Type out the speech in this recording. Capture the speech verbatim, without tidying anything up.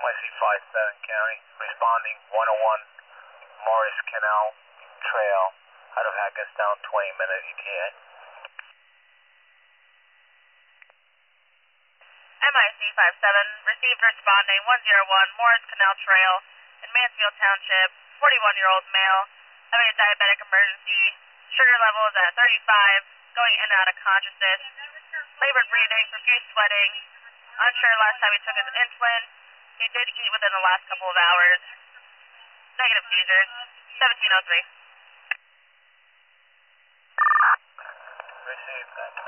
Y C five seven County, responding one oh one Morris Canal Trail out of Hackettstown, twenty minute E T A. M I C five seven, received responding one oh one Morris Canal Trail in Mansfield Township, forty-one year old male, having a diabetic emergency, sugar levels at thirty-five, going in and out of consciousness, labored breathing, profuse sweating, unsure last time he took his insulin, he did eat within the last couple of hours, negative seizures, seventeen oh three. Received, thank you.